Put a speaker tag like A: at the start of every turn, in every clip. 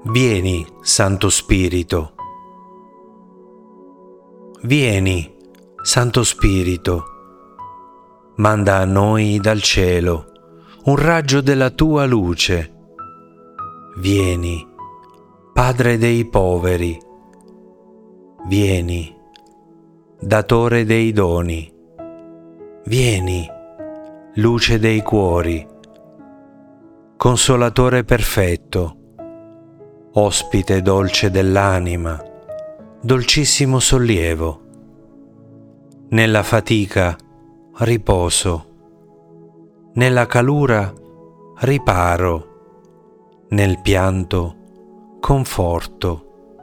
A: Vieni, Santo Spirito. Vieni, Santo Spirito. Manda a noi dal cielo un raggio della tua luce. Vieni, Padre dei poveri. Vieni, Datore dei doni. Vieni, Luce dei cuori. Consolatore perfetto. Ospite dolce dell'anima, dolcissimo sollievo. Nella fatica, riposo. Nella calura, riparo. Nel pianto, conforto.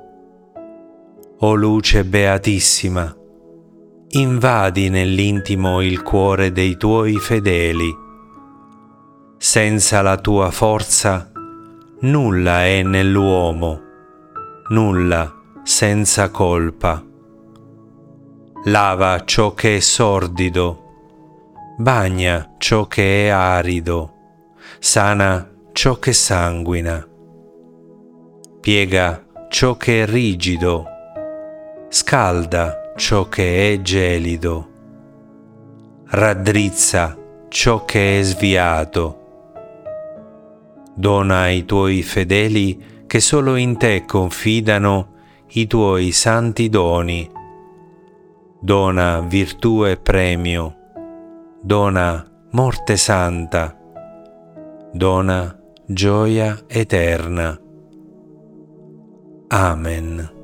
A: O luce beatissima, invadi nell'intimo il cuore dei tuoi fedeli. Senza la tua forza, nulla è nell'uomo, nulla senza colpa. Lava ciò che è sordido, bagna ciò che è arido, sana ciò che sanguina, piega ciò che è rigido, scalda ciò che è gelido, raddrizza ciò che è sviato. Dona ai tuoi fedeli che solo in te confidano i tuoi santi doni. Dona virtù e premio. Dona morte santa. Dona gioia eterna. Amen.